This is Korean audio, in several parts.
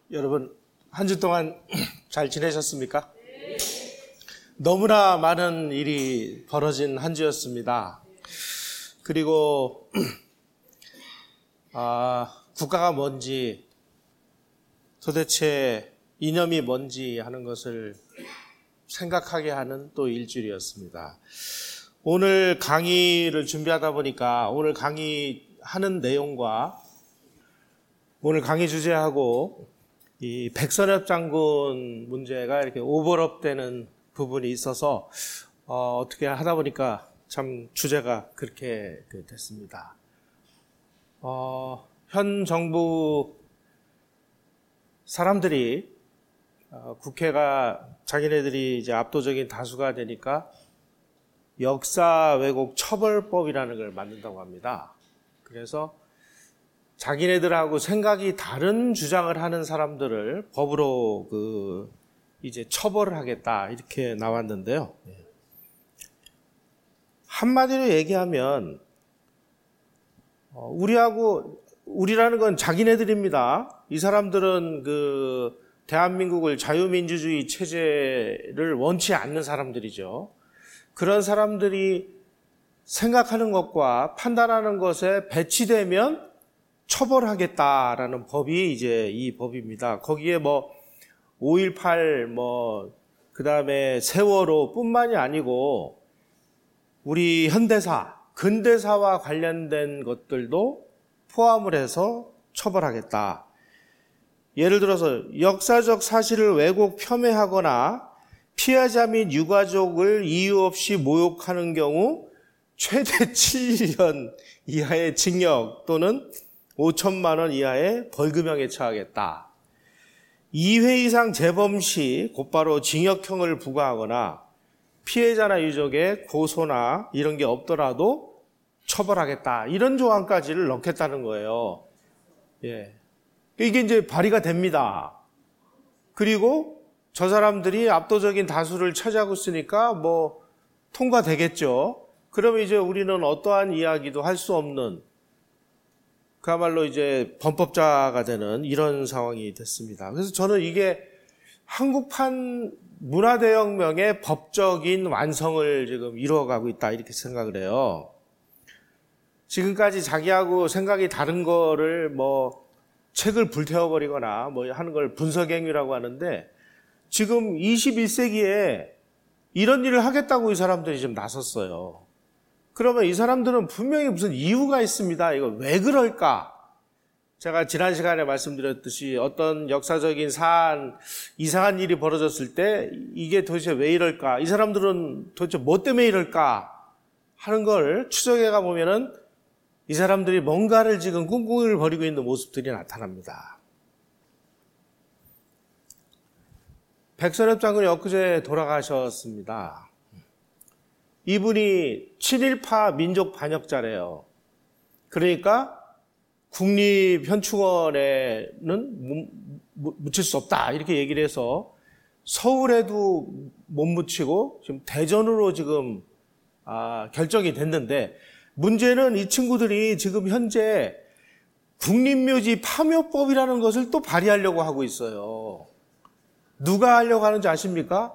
여러분, 한 주 동안 잘 지내셨습니까? 너무나 많은 일이 벌어진 한 주였습니다. 그리고 국가가 뭔지, 도대체 이념이 뭔지 하는 것을 생각하게 하는 또 일주일이었습니다. 오늘 강의를 준비하다 보니까 오늘 강의하는 내용과 오늘 강의 주제하고 이 백선엽 장군 문제가 이렇게 오버랩되는 부분이 있어서 어떻게 하다 보니까 참 주제가 그렇게 됐습니다. 현 정부 사람들이 국회가 자기네들이 이제 압도적인 다수가 되니까 역사 왜곡 처벌법이라는 걸 만든다고 합니다. 그래서 자기네들하고 생각이 다른 주장을 하는 사람들을 법으로 이제 처벌을 하겠다 이렇게 나왔는데요. 한마디로 얘기하면 우리라는 건 자기네들입니다. 이 사람들은 대한민국을 자유민주주의 체제를 원치 않는 사람들이죠. 그런 사람들이 생각하는 것과 판단하는 것에 배치되면 처벌하겠다라는 법이 이제 이 법입니다. 거기에 5.18 그다음에 세월호 뿐만이 아니고 우리 현대사, 근대사와 관련된 것들도 포함을 해서 처벌하겠다. 예를 들어서 역사적 사실을 왜곡 폄훼하거나 피해자 및 유가족을 이유 없이 모욕하는 경우 최대 7년 이하의 징역 또는 5천만 원 이하의 벌금형에 처하겠다. 2회 이상 재범 시 곧바로 징역형을 부과하거나 피해자나 유족의 고소나 이런 게 없더라도 처벌하겠다. 이런 조항까지를 넣겠다는 거예요. 예. 이게 이제 발의가 됩니다. 그리고 저 사람들이 압도적인 다수를 차지하고 있으니까 통과되겠죠. 그러면 이제 우리는 어떠한 이야기도 할 수 없는 그야말로 이제 범법자가 되는 이런 상황이 됐습니다. 그래서 저는 이게 한국판 문화대혁명의 법적인 완성을 지금 이루어가고 있다 이렇게 생각을 해요. 지금까지 자기하고 생각이 다른 거를 책을 불태워버리거나 하는 걸 분석행위라고 하는데 지금 21세기에 이런 일을 하겠다고 이 사람들이 지금 나섰어요. 그러면 이 사람들은 분명히 무슨 이유가 있습니다. 이거 왜 그럴까? 제가 지난 시간에 말씀드렸듯이 어떤 역사적인 이상한 일이 벌어졌을 때 이게 도대체 왜 이럴까? 이 사람들은 도대체 뭐 때문에 이럴까? 하는 걸 추적해가 보면은 이 사람들이 뭔가를 지금 꿍꿍이를 벌이고 있는 모습들이 나타납니다. 백선엽 장군이 엊그제 돌아가셨습니다. 이분이 친일파 민족 반역자래요. 그러니까 국립현충원에는 묻힐 수 없다 이렇게 얘기를 해서 서울에도 못 묻히고 지금 대전으로 지금 결정이 됐는데 문제는 이 친구들이 지금 현재 국립묘지 파묘법이라는 것을 또 발의하려고 하고 있어요. 누가 하려고 하는지 아십니까?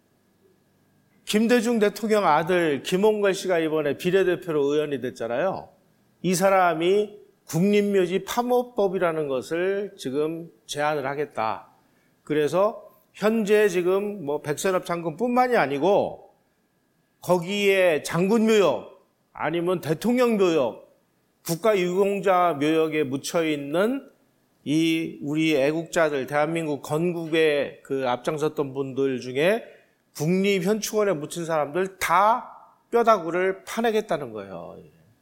김대중 대통령 아들 김홍걸 씨가 이번에 비례대표로 의원이 됐잖아요. 이 사람이 국립묘지 파묘법이라는 것을 지금 제안을 하겠다. 그래서 현재 지금 백선엽 장군뿐만이 아니고 거기에 장군 묘역 아니면 대통령 묘역, 국가유공자 묘역에 묻혀 있는 이 우리 애국자들 대한민국 건국에 앞장섰던 분들 중에 국립현충원에 묻힌 사람들 다 뼈다구를 파내겠다는 거예요.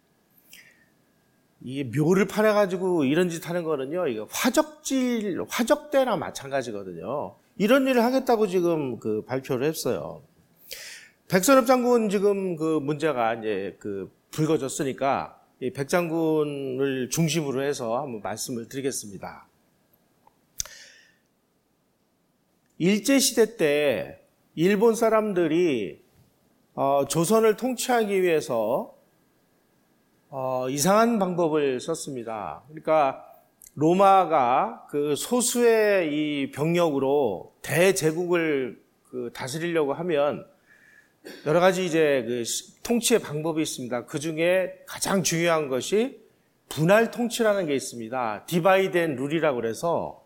이게 묘를 파내가지고 이런 짓 하는 거는요, 이거 화적대나 마찬가지거든요. 이런 일을 하겠다고 지금 발표를 했어요. 백선엽 장군 지금 문제가 이제 불거졌으니까 이 백 장군을 중심으로 해서 한번 말씀을 드리겠습니다. 일제시대 때 일본 사람들이 조선을 통치하기 위해서 이상한 방법을 썼습니다. 그러니까 로마가 그 소수의 이 병력으로 대제국을 다스리려고 하면 여러 가지 이제 그 통치의 방법이 있습니다. 그 중에 가장 중요한 것이 분할 통치라는 게 있습니다. 디바이드 앤 룰이라고 그래서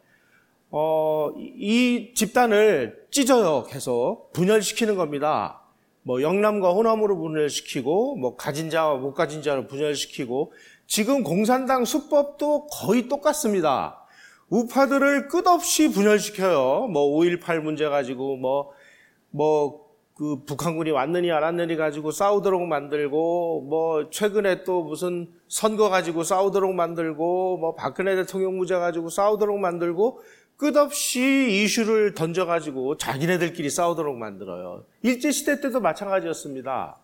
이 집단을 찢어요. 계속 분열시키는 겁니다. 뭐 영남과 호남으로 분열시키고 뭐 가진 자와 못 가진 자로 분열시키고 지금 공산당 수법도 거의 똑같습니다. 우파들을 끝없이 분열시켜요. 뭐 5.18 문제 가지고 그 북한군이 왔느니 안 왔느니 가지고 싸우도록 만들고 뭐 최근에 또 무슨 선거 가지고 싸우도록 만들고 뭐 박근혜 대통령 문제 가지고 싸우도록 만들고 끝없이 이슈를 던져가지고 자기네들끼리 싸우도록 만들어요. 일제시대 때도 마찬가지였습니다.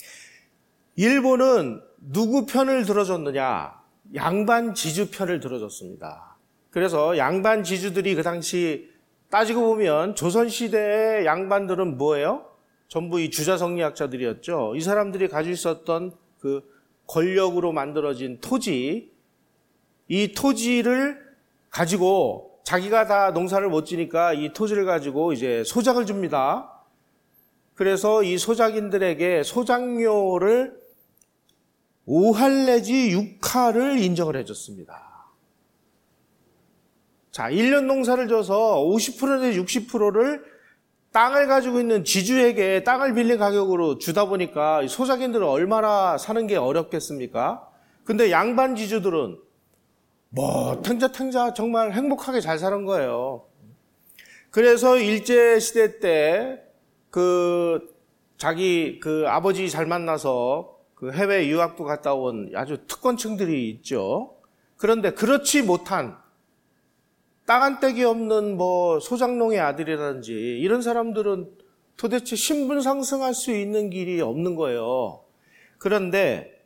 일본은 누구 편을 들어줬느냐? 양반 지주 편을 들어줬습니다. 그래서 양반 지주들이 그 당시 따지고 보면 조선시대의 양반들은 뭐예요? 전부 이 주자성리학자들이었죠. 이 사람들이 가지고 있었던 그 권력으로 만들어진 토지, 이 토지를 가지고 자기가 다 농사를 못 지니까 이 토지를 가지고 이제 소작을 줍니다. 그래서 이 소작인들에게 소작료를 5할 내지 6할을 인정을 해줬습니다. 자, 1년 농사를 줘서 50% 내지 60%를 땅을 가지고 있는 지주에게 땅을 빌린 가격으로 주다 보니까 소작인들은 얼마나 사는 게 어렵겠습니까? 근데 양반 지주들은 뭐 탱자탱자 정말 행복하게 잘 사는 거예요. 그래서 일제시대 때 자기 아버지 잘 만나서 그 해외 유학도 갔다 온 아주 특권층들이 있죠. 그런데 그렇지 못한 땅 한 떼기 없는 뭐 소장농의 아들이라든지 이런 사람들은 도대체 신분 상승할 수 있는 길이 없는 거예요. 그런데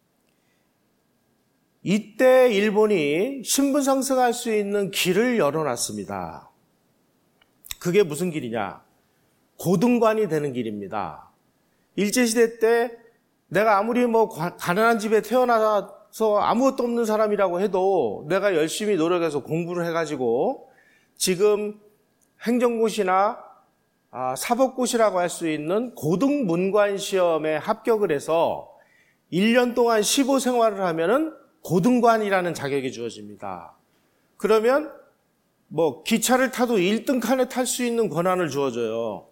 이때 일본이 신분 상승할 수 있는 길을 열어놨습니다. 그게 무슨 길이냐? 고등관이 되는 길입니다. 일제시대 때 내가 아무리 뭐 가난한 집에 태어나서 아무것도 없는 사람이라고 해도 내가 열심히 노력해서 공부를 해가지고 지금 행정고시나 사법고시라고 할 수 있는 고등문관 시험에 합격을 해서 1년 동안 시보 생활을 하면은 고등관이라는 자격이 주어집니다. 그러면 뭐 기차를 타도 1등 칸에 탈 수 있는 권한을 주어져요.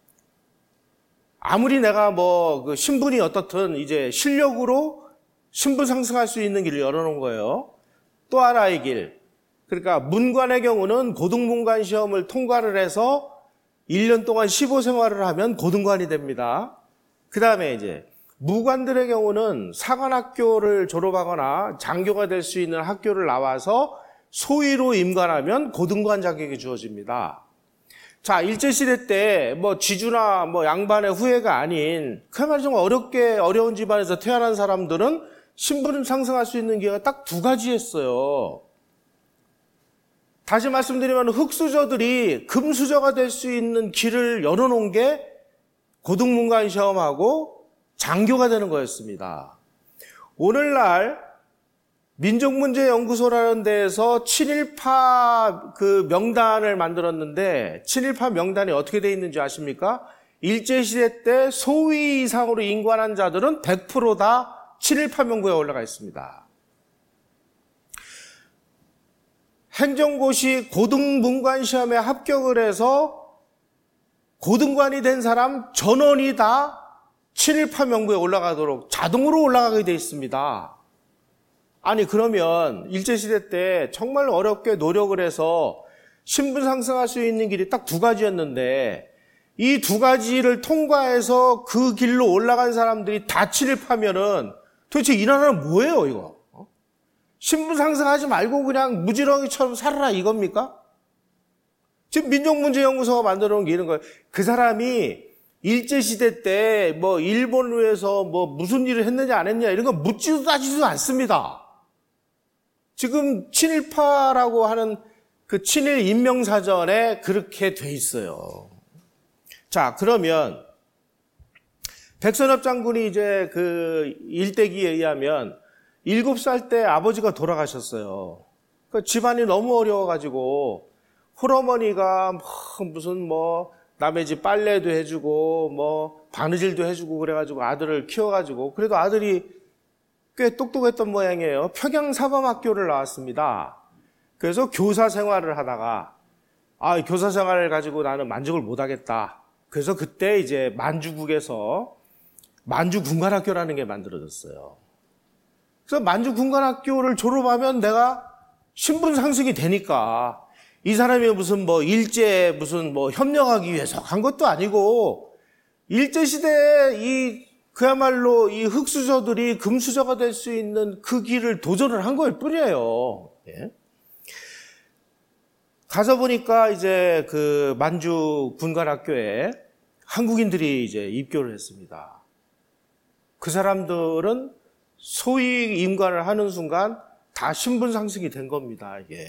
아무리 내가 그 신분이 어떻든 이제 실력으로 신분 상승할 수 있는 길을 열어놓은 거예요. 또 하나의 길. 그러니까 문관의 경우는 고등문관 시험을 통과를 해서 1년 동안 시보 생활을 하면 고등관이 됩니다. 그 다음에 이제 무관들의 경우는 사관학교를 졸업하거나 장교가 될 수 있는 학교를 나와서 소위로 임관하면 고등관 자격이 주어집니다. 자, 일제시대 때 지주나 양반의 후예가 아닌 그야말로 좀 어려운 집안에서 태어난 사람들은 신분을 상승할 수 있는 기회가 딱 두 가지였어요. 다시 말씀드리면 흙수저들이 금수저가 될 수 있는 길을 열어놓은 게 고등문관 시험하고 장교가 되는 거였습니다. 오늘날 민족문제연구소라는 데에서 친일파 그 명단을 만들었는데 친일파 명단이 어떻게 돼 있는지 아십니까? 일제시대 때 소위 이상으로 임관한 자들은 100% 다 친일파 명부에 올라가 있습니다. 행정고시 고등문관 시험에 합격을 해서 고등관이 된 사람 전원이 다 친일파 명부에 올라가도록 자동으로 올라가게 돼 있습니다. 아니 그러면 일제시대 때 정말 어렵게 노력을 해서 신분 상승할 수 있는 길이 딱 두 가지였는데 이 두 가지를 통과해서 그 길로 올라간 사람들이 다 친일파면은 도대체 이 나라는 뭐예요 이거? 신분 상승하지 말고 그냥 무지렁이처럼 살아라 이겁니까? 지금 민족문제연구소가 만들어 놓은 게 이런 거예요. 그 사람이 일제시대 때 일본에서 무슨 일을 했느냐 안 했느냐 이런 거 묻지도 따지지도 않습니다. 지금 친일파라고 하는 그 친일 인명사전에 그렇게 돼 있어요. 자, 그러면 백선엽 장군이 이제 그 일대기에 의하면 7살 때 아버지가 돌아가셨어요. 그 집안이 너무 어려워가지고 홀어머니가 무슨 남의 집 빨래도 해주고 바느질도 해주고 그래가지고 아들을 키워가지고 그래도 아들이 꽤 똑똑했던 모양이에요. 평양사범학교를 나왔습니다. 그래서 교사 생활을 하다가 교사 생활을 가지고 나는 만족을 못하겠다. 그래서 그때 이제 만주국에서 만주군관학교라는 게 만들어졌어요. 그래서 만주군관학교를 졸업하면 내가 신분 상승이 되니까 이 사람이 무슨 일제에 무슨 협력하기 위해서 간 것도 아니고 일제시대에 그야말로 이 흙수저들이 금수저가 될 수 있는 그 길을 도전을 한 거일 뿐이에요. 예. 가서 보니까 이제 그 만주 군관학교에 한국인들이 이제 입교를 했습니다. 그 사람들은 소위 임관을 하는 순간 다 신분 상승이 된 겁니다, 이게.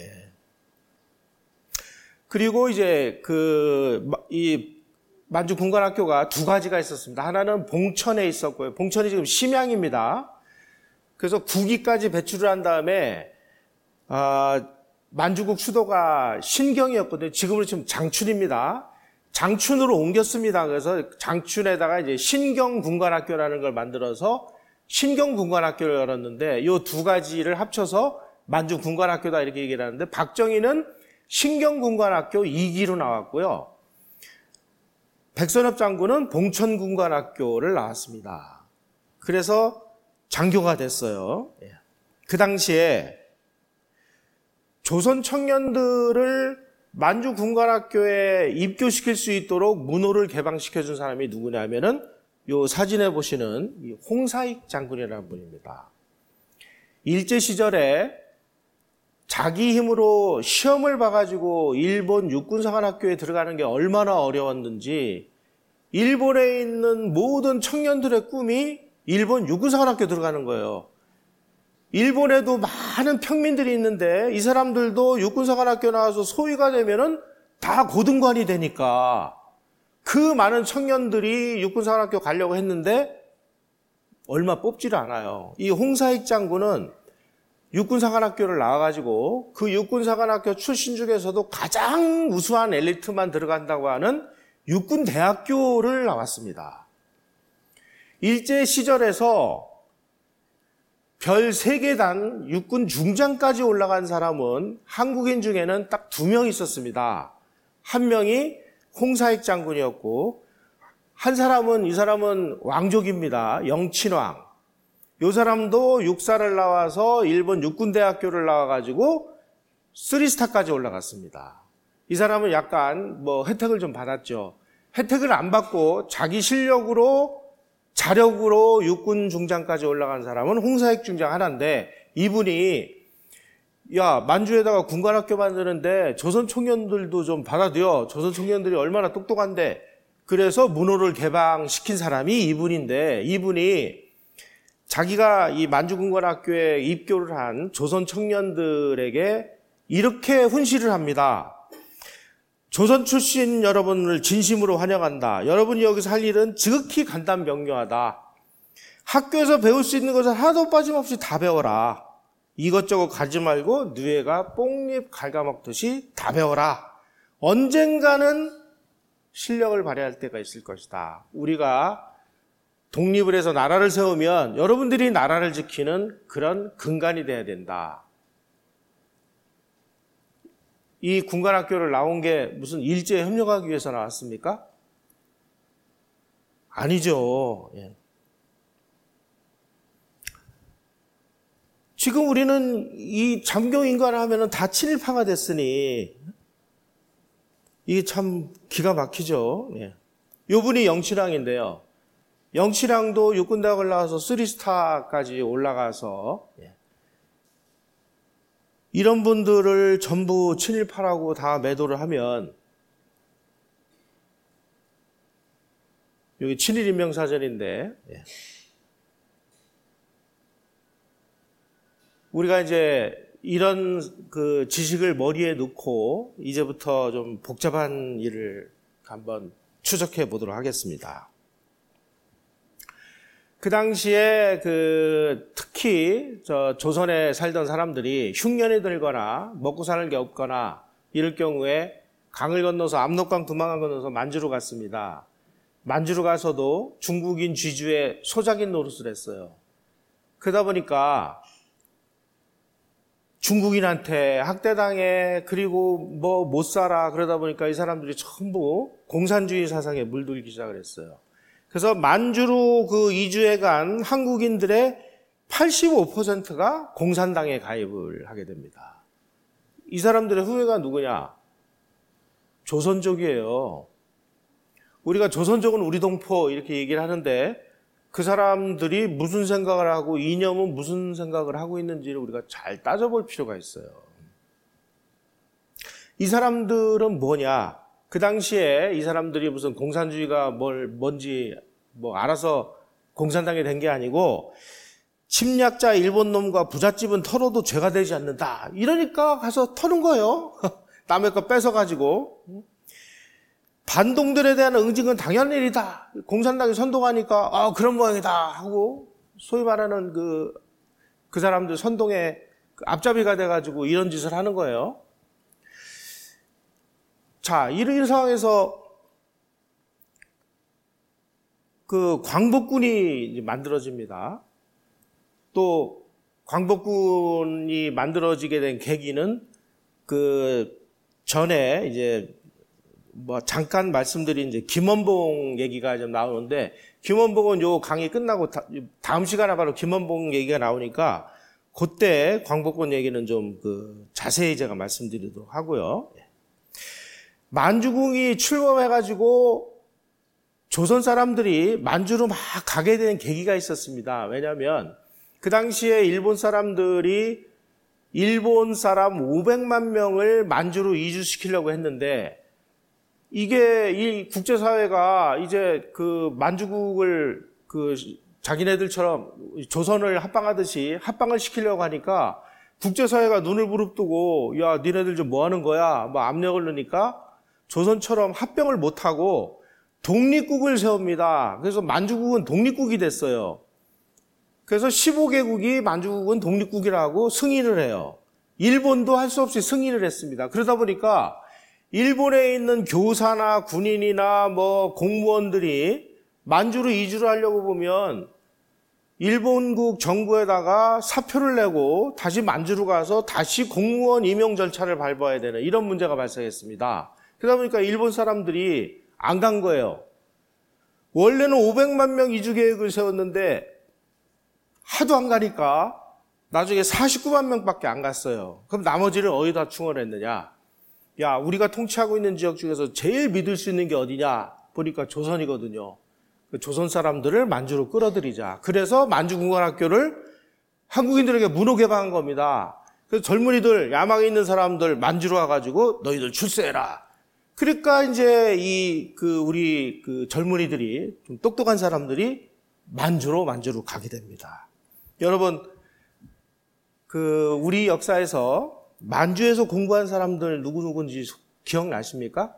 그리고 이제 이 만주 군관학교가 두 가지가 있었습니다. 하나는 봉천에 있었고요. 봉천이 지금 심양입니다. 그래서 국위까지 배출을 한 다음에, 만주국 수도가 신경이었거든요. 지금으로 치면 장춘입니다. 장춘으로 옮겼습니다. 그래서 장춘에다가 이제 신경군관학교라는 걸 만들어서 신경군관학교를 열었는데 이 두 가지를 합쳐서 만주군관학교다 이렇게 얘기를 하는데 박정희는 신경군관학교 2기로 나왔고요. 백선엽 장군은 봉천군관학교를 나왔습니다. 그래서 장교가 됐어요. 그 당시에 조선 청년들을 만주군관학교에 입교시킬 수 있도록 문호를 개방시켜준 사람이 누구냐면은 요 사진에 보시는 이 홍사익 장군이라는 분입니다. 일제시절에 자기 힘으로 시험을 봐가지고 일본 육군사관학교에 들어가는 게 얼마나 어려웠는지 일본에 있는 모든 청년들의 꿈이 일본 육군사관학교 들어가는 거예요. 일본에도 많은 평민들이 있는데 이 사람들도 육군사관학교 나와서 소위가 되면은 다 고등관이 되니까 그 많은 청년들이 육군사관학교 가려고 했는데 얼마 뽑지를 않아요. 이 홍사익 장군은 육군사관학교를 나와가지고 그 육군사관학교 출신 중에서도 가장 우수한 엘리트만 들어간다고 하는 육군대학교를 나왔습니다. 일제 시절에서 별 3계단 육군 중장까지 올라간 사람은 한국인 중에는 딱 2명 있었습니다. 한 명이 홍사익 장군이었고 한 사람은 이 사람은 왕족입니다. 영친왕. 이 사람도 육사를 나와서 일본 육군대학교를 나와가지고 3스타까지 올라갔습니다. 이 사람은 약간 혜택을 좀 받았죠. 혜택을 안 받고 자기 실력으로 자력으로 육군 중장까지 올라간 사람은 홍사익 중장 하나인데 이분이 만주에다가 군관학교 만드는데 조선 청년들도 좀 받아들여. 조선 청년들이 얼마나 똑똑한데. 그래서 문호를 개방시킨 사람이 이분인데 이분이 자기가 이 만주군관학교에 입교를 한 조선 청년들에게 이렇게 훈시를 합니다. 조선 출신 여러분을 진심으로 환영한다. 여러분이 여기서 할 일은 지극히 간단 명료하다. 학교에서 배울 수 있는 것을 하나도 빠짐없이 다 배워라. 이것저것 가지 말고 누에가 뽕잎 갉아먹듯이 다 배워라. 언젠가는 실력을 발휘할 때가 있을 것이다. 우리가 독립을 해서 나라를 세우면 여러분들이 나라를 지키는 그런 근간이 돼야 된다. 이 군관학교를 나온 게 무슨 일제에 협력하기 위해서 나왔습니까? 아니죠. 예. 지금 우리는 이 잠경인관을 하면은 다 친일파가 됐으니 이게 참 기가 막히죠. 예. 요분이 영칠왕인데요. 영칠왕도 육군대학을 나와서 3스타까지 올라가서 이런 분들을 전부 친일파라고 다 매도를 하면 여기 친일인명사전인데 우리가 이제 이런 그 지식을 머리에 넣고 이제부터 좀 복잡한 일을 한번 추적해 보도록 하겠습니다. 그 당시에 특히 조선에 살던 사람들이 흉년이 들거나 먹고 사는 게 없거나 이럴 경우에 강을 건너서 압록강 두만강 건너서 만주로 갔습니다. 만주로 가서도 중국인 쥐주의 소작인 노릇을 했어요. 그러다 보니까 중국인한테 학대당해, 그리고 뭐 못 살아. 그러다 보니까 이 사람들이 전부 공산주의 사상에 물들기 시작을 했어요. 그래서 만주로 이주해 간 한국인들의 85%가 공산당에 가입을 하게 됩니다. 이 사람들의 후예가 누구냐? 조선족이에요. 우리가 조선족은 우리 동포 이렇게 얘기를 하는데 그 사람들이 무슨 생각을 하고 이념은 무슨 생각을 하고 있는지를 우리가 잘 따져볼 필요가 있어요. 이 사람들은 뭐냐? 그 당시에 이 사람들이 무슨 공산주의가 뭔지 알아서 공산당이 된 게 아니고 침략자 일본 놈과 부잣집은 털어도 죄가 되지 않는다. 이러니까 가서 터는 거예요. 남의 거 뺏어가지고. 반동들에 대한 응징은 당연한 일이다. 공산당이 선동하니까 그런 모양이다 하고 소위 말하는 그 사람들 선동의 앞잡이가 돼가지고 이런 짓을 하는 거예요. 자, 이런 상황에서 광복군이 만들어집니다. 또 광복군이 만들어지게 된 계기는 전에 이제 잠깐 말씀드린 이제 김원봉 얘기가 좀 나오는데, 김원봉은 요 강의 끝나고 다음 시간에 바로 김원봉 얘기가 나오니까 그때 광복군 얘기는 좀 자세히 제가 말씀드리도록 하고요. 만주궁이 출범해가지고 조선 사람들이 만주로 막 가게 된 계기가 있었습니다. 왜냐하면 그 당시에 일본 사람들이 일본 사람 500만 명을 만주로 이주시키려고 했는데, 이게 이 국제사회가 이제 만주국을 자기네들처럼 조선을 합방하듯이 합방을 시키려고 하니까 국제사회가 눈을 부릅뜨고, 야, 니네들 좀 뭐 하는 거야? 압력을 넣으니까 조선처럼 합병을 못하고 독립국을 세웁니다. 그래서 만주국은 독립국이 됐어요. 그래서 15개국이 만주국은 독립국이라고 승인을 해요. 일본도 할 수 없이 승인을 했습니다. 그러다 보니까 일본에 있는 교사나 군인이나 공무원들이 만주로 이주를 하려고 보면 일본국 정부에다가 사표를 내고 다시 만주로 가서 다시 공무원 임용 절차를 밟아야 되는 이런 문제가 발생했습니다. 그러다 보니까 일본 사람들이 안 간 거예요. 원래는 500만 명 이주 계획을 세웠는데 하도 안 가니까 나중에 49만 명밖에 안 갔어요. 그럼 나머지를 어디다 충원했느냐? 야, 우리가 통치하고 있는 지역 중에서 제일 믿을 수 있는 게 어디냐? 보니까 조선이거든요. 조선 사람들을 만주로 끌어들이자. 그래서 만주군관학교를 한국인들에게 무료 개방한 겁니다. 그래서 젊은이들, 야망이 있는 사람들 만주로 와가지고 너희들 출세해라. 그러니까 이제 우리 젊은이들이 좀 똑똑한 사람들이 만주로 가게 됩니다. 여러분, 우리 역사에서 만주에서 공부한 사람들 누구누구인지 기억나십니까?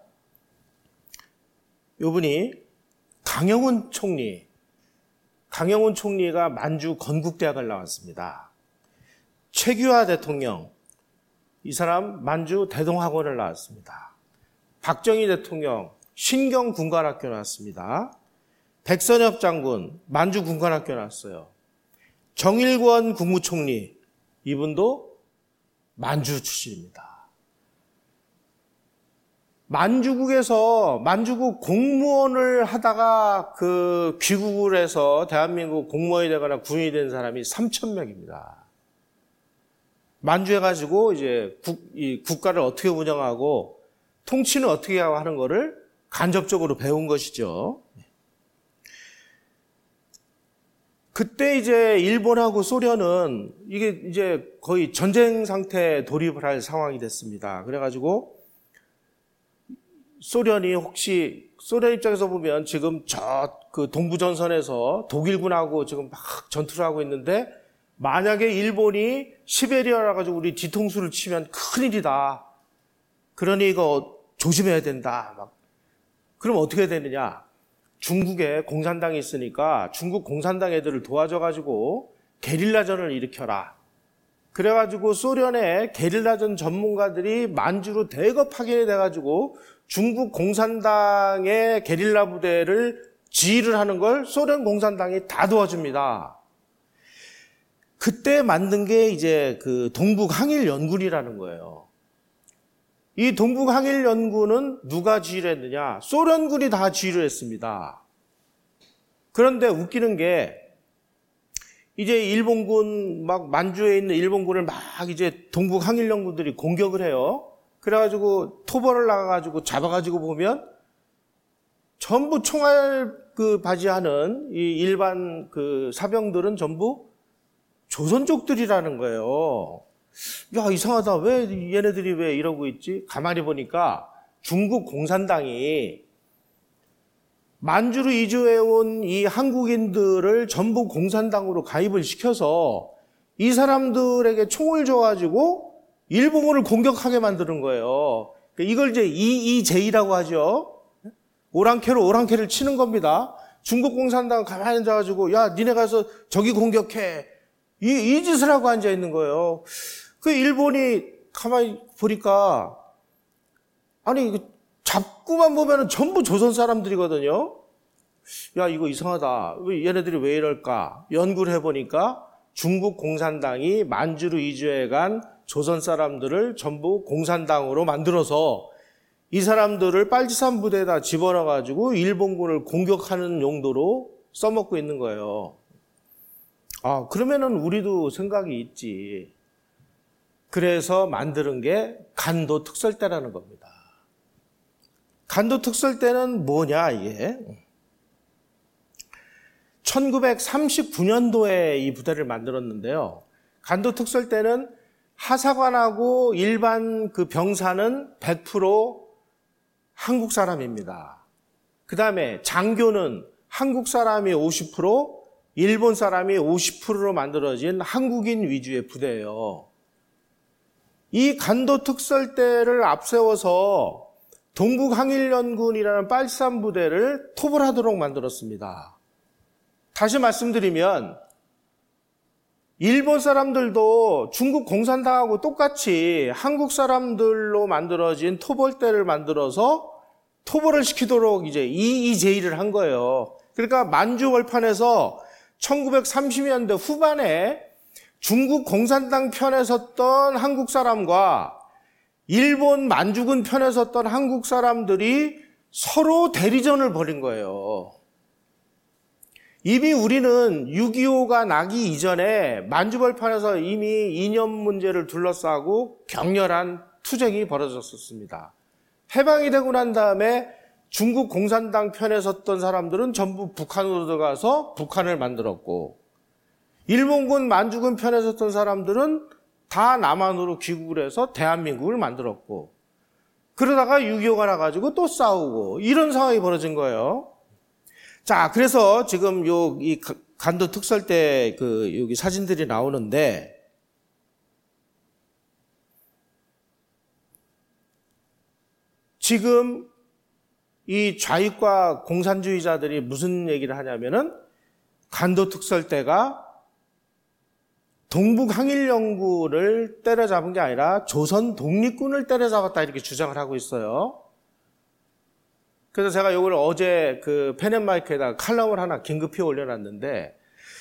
요분이 강영훈 총리. 강영훈 총리가 만주 건국대학을 나왔습니다. 최규하 대통령. 이 사람 만주 대동학원을 나왔습니다. 박정희 대통령 신경군관학교 나왔습니다. 백선엽 장군 만주 군관학교 나왔어요. 정일권 국무총리 이분도 만주 출신입니다. 만주국 공무원을 하다가 귀국을 해서 대한민국 공무원이 되거나 군인이 된 사람이 3,000명입니다. 만주에 가지고 이제 이 국가를 어떻게 운영하고 통치는 어떻게 하고 하는 거를 간접적으로 배운 것이죠. 그때 이제 일본하고 소련은 이게 이제 거의 전쟁 상태에 돌입을 할 상황이 됐습니다. 그래가지고 소련 입장에서 보면 지금 동부전선에서 독일군하고 지금 막 전투를 하고 있는데, 만약에 일본이 시베리아라 가지고 우리 뒤통수를 치면 큰일이다. 그러니 이거 조심해야 된다. 그럼 어떻게 되느냐? 중국에 공산당이 있으니까 중국 공산당 애들을 도와줘가지고 게릴라전을 일으켜라. 그래가지고 소련의 게릴라전 전문가들이 만주로 대거 파견이 돼가지고 중국 공산당의 게릴라 부대를 지휘를 하는 걸 소련 공산당이 다 도와줍니다. 그때 만든 게 이제 그 동북항일연군이라는 거예요. 이 동북항일연군은 누가 지휘를 했느냐? 소련군이 다 지휘를 했습니다. 그런데 웃기는 게 이제 일본군 막 만주에 있는 일본군을 막 이제 동북항일연군들이 공격을 해요. 그래가지고 토벌을 나가가지고 잡아가지고 보면 전부 총알 그 바지하는 이 일반 그 사병들은 전부 조선족들이라는 거예요. 야, 이상하다. 왜 얘네들이 왜 이러고 있지? 가만히 보니까 중국 공산당이 만주로 이주해온 이 한국인들을 전부 공산당으로 가입을 시켜서 이 사람들에게 총을 줘가지고 일본군을 공격하게 만드는 거예요. 이걸 이제 EEJ라고 하죠. 오랑캐로 오랑캐를 치는 겁니다. 중국 공산당은 가만히 앉아가지고 야, 니네 가서 저기 공격해. 이 짓을 하고 앉아 있는 거예요. 그 일본이 가만히 보니까 아니 잡고만 보면은 전부 조선 사람들이거든요. 야, 이거 이상하다. 얘네들이 왜 이럴까? 연구를 해보니까 중국 공산당이 만주로 이주해간 조선 사람들을 전부 공산당으로 만들어서 이 사람들을 빨치산 부대에다 집어넣어가지고 일본군을 공격하는 용도로 써먹고 있는 거예요. 아, 그러면은 우리도 생각이 있지. 그래서 만드는 게 간도 특설대라는 겁니다. 간도 특설대는 뭐냐, 이게? 1939년도에 이 부대를 만들었는데요. 간도 특설대는 하사관하고 일반 그 병사는 100% 한국 사람입니다. 그 다음에 장교는 한국 사람이 50%, 일본 사람이 50%로 만들어진 한국인 위주의 부대예요. 이 간도 특설대를 앞세워서 동북항일연군이라는 빨치산 부대를 토벌하도록 만들었습니다. 다시 말씀드리면 일본 사람들도 중국 공산당하고 똑같이 한국 사람들로 만들어진 토벌대를 만들어서 토벌을 시키도록 이제 EEJ를 한 거예요. 그러니까 만주 월판에서 1930년대 후반에 중국 공산당 편에 섰던 한국 사람과 일본 만주군 편에 섰던 한국 사람들이 서로 대리전을 벌인 거예요. 이미 우리는 6.25가 나기 이전에 만주벌판에서 이미 이념 문제를 둘러싸고 격렬한 투쟁이 벌어졌었습니다. 해방이 되고 난 다음에 중국 공산당 편에 섰던 사람들은 전부 북한으로 들어가서 북한을 만들었고, 일본군 만주군 편에 섰던 사람들은 다 남한으로 귀국을 해서 대한민국을 만들었고, 그러다가 6.25가 나가지고 또 싸우고 이런 상황이 벌어진 거예요. 자, 그래서 지금 이 간도 특설대 여기 사진들이 나오는데, 지금 이 좌익과 공산주의자들이 무슨 얘기를 하냐면은 간도 특설대가 동북항일연군을 때려잡은 게 아니라 조선 독립군을 때려잡았다 이렇게 주장을 하고 있어요. 그래서 제가 이걸 어제 그 펜앤마이크에다가 칼럼을 하나 긴급히 올려놨는데,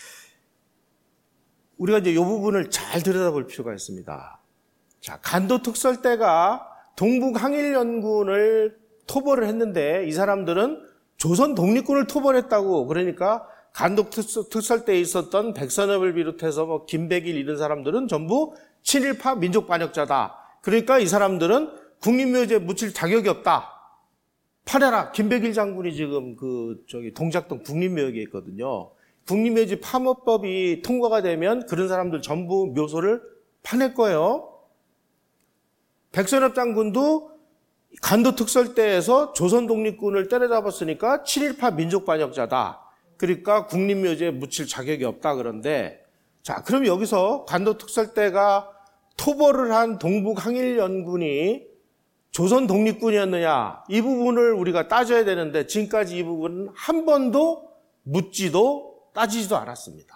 우리가 이제 이 부분을 잘 들여다볼 필요가 있습니다. 자, 간도 특설대가 동북항일연군을 토벌을 했는데 이 사람들은 조선 독립군을 토벌했다고, 그러니까 간도 특설대에 있었던 백선엽을 비롯해서 뭐 김백일 이런 사람들은 전부 친일파 민족 반역자다. 그러니까 이 사람들은 국립묘지에 묻힐 자격이 없다. 파내라. 김백일 장군이 지금 동작동 국립묘지에 있거든요. 국립묘지 파묘법이 통과가 되면 그런 사람들 전부 묘소를 파낼 거예요. 백선엽 장군도 간도 특설대에서 조선 독립군을 때려잡았으니까 친일파 민족 반역자다. 그러니까 국립묘지에 묻힐 자격이 없다. 그런데 자, 그럼 여기서 간도 특설대가 토벌을 한 동북항일연군이 조선 독립군이었느냐, 이 부분을 우리가 따져야 되는데 지금까지 이 부분은 한 번도 묻지도 따지지도 않았습니다.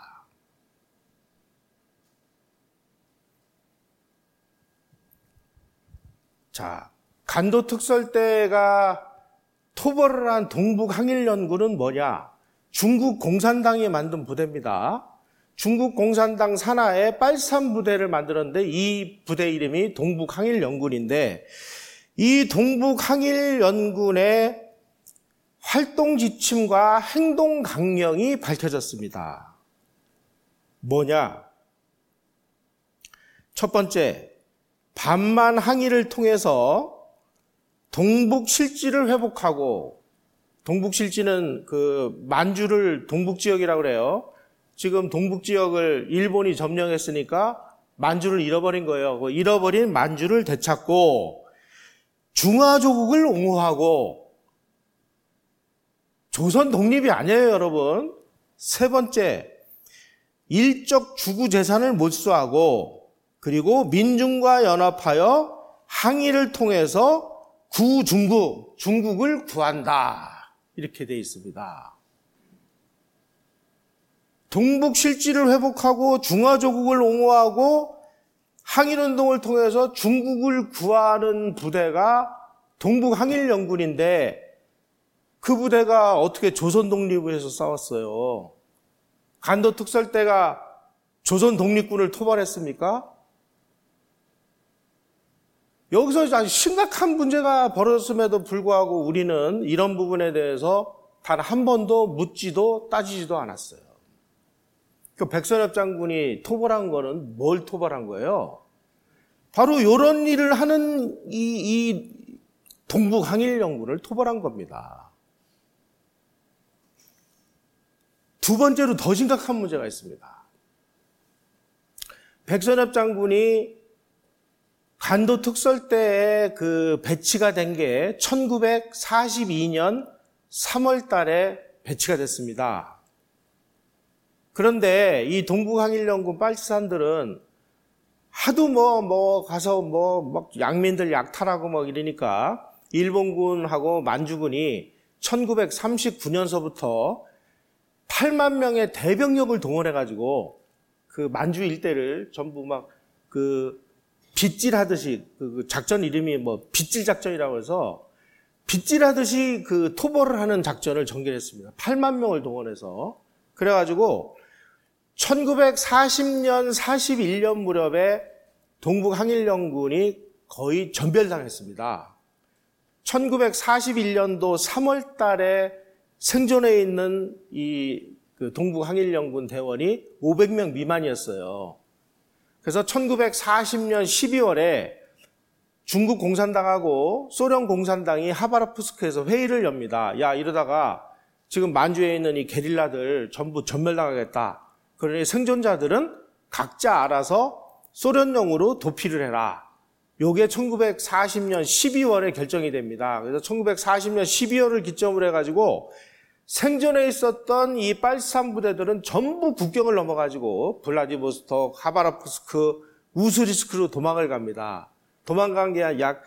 자, 간도 특설대가 토벌을 한 동북항일연군은 뭐냐? 중국 공산당이 만든 부대입니다. 중국 공산당 산하에 빨산 부대를 만들었는데 이 부대 이름이 동북항일연군인데 이 동북항일연군의 활동 지침과 행동 강령이 밝혀졌습니다. 뭐냐? 첫 번째, 반만 항일을 통해서 동북 실지를 회복하고, 동북 실지는 그 만주를 동북 지역이라고 그래요. 지금 동북 지역을 일본이 점령했으니까 만주를 잃어버린 거예요. 그 잃어버린 만주를 되찾고 중화조국을 옹호하고, 조선 독립이 아니에요, 여러분. 세 번째, 일적 주구 재산을 몰수하고, 그리고 민중과 연합하여 항일을 통해서 중국을 구한다. 이렇게 되어 있습니다. 동북 실지를 회복하고 중화조국을 옹호하고 항일운동을 통해서 중국을 구하는 부대가 동북항일연군인데 그 부대가 어떻게 조선 독립을 해서 싸웠어요? 간도 특설대가 조선 독립군을 토벌했습니까? 여기서 아주 심각한 문제가 벌어졌음에도 불구하고 우리는 이런 부분에 대해서 단 한 번도 묻지도 따지지도 않았어요. 그 백선엽 장군이 토벌한 거는 뭘 토벌한 거예요? 바로 이런 일을 하는 이 동북항일연군을 토벌한 겁니다. 두 번째로 더 심각한 문제가 있습니다. 백선엽 장군이 간도 특설대에 그 배치가 된 게 1942년 3월 달에 배치가 됐습니다. 그런데 이 동북항일연군 빨치산들은 하도 가서 막 양민들 약탈하고 막 이러니까 일본군하고 만주군이 1939년서부터 8만 명의 대병력을 동원해가지고 그 만주 일대를 전부 막 그 빗질하듯이 그 작전 이름이 빗질 작전이라고 해서 빗질하듯이 그 토벌을 하는 작전을 전개했습니다. 8만 명을 동원해서. 그래가지고 1940년, 41년 무렵에 동북항일연군이 거의 전멸당했습니다. 1941년도 3월 달에 생존해 있는 그 동북항일연군 대원이 500명 미만이었어요. 그래서 1940년 12월에 중국 공산당하고 소련 공산당이 하바롭스크에서 회의를 엽니다. 야, 이러다가 지금 만주에 있는 이 게릴라들 전부 전멸당하겠다. 그러니 생존자들은 각자 알아서 소련용으로 도피를 해라. 요게 1940년 12월에 결정이 됩니다. 그래서 1940년 12월을 기점으로 해가지고 생존해 있었던 이 빨치산 부대들은 전부 국경을 넘어가지고 블라디보스톡, 하바롭스크, 우스리스크로 도망을 갑니다. 도망간 게 약